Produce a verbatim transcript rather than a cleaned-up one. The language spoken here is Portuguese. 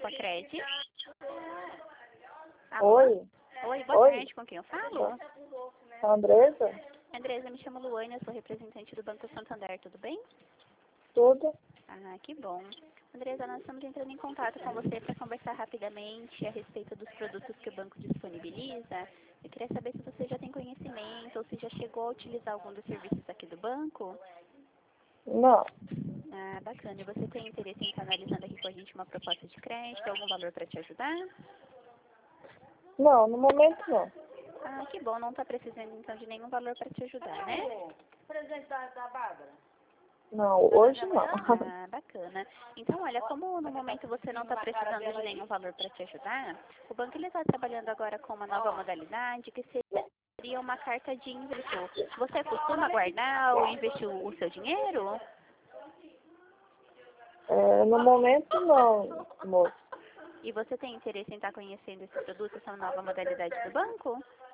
Cred. Oi. Oi, boa Oi. tarde. Com quem eu falo? Andressa? Andresa, me chamo Luane, eu sou representante do Banco Santander, tudo bem? Tudo? Ah, que bom. Andresa, nós estamos entrando em contato com você para conversar rapidamente a respeito dos produtos que o banco disponibiliza. Eu queria saber se você já tem conhecimento ou se já chegou a utilizar algum dos serviços aqui do banco. Não. Ah, bacana. E você tem interesse em estar analisando aqui com a gente uma proposta de crédito, algum valor para te ajudar? Não, no momento não. Ah, que bom. Não está precisando então de nenhum valor para te ajudar, né? Presente da, da Bárbara. Não, hoje não. Ah, bacana. Então, olha, como no momento você não está precisando de nenhum valor para te ajudar, o banco ele está trabalhando agora com uma nova modalidade que seria uma carta de investimento. Você costuma guardar ou investir o o seu dinheiro? É, no momento não, moço. E você tem interesse em estar conhecendo esse produto, essa nova modalidade do banco?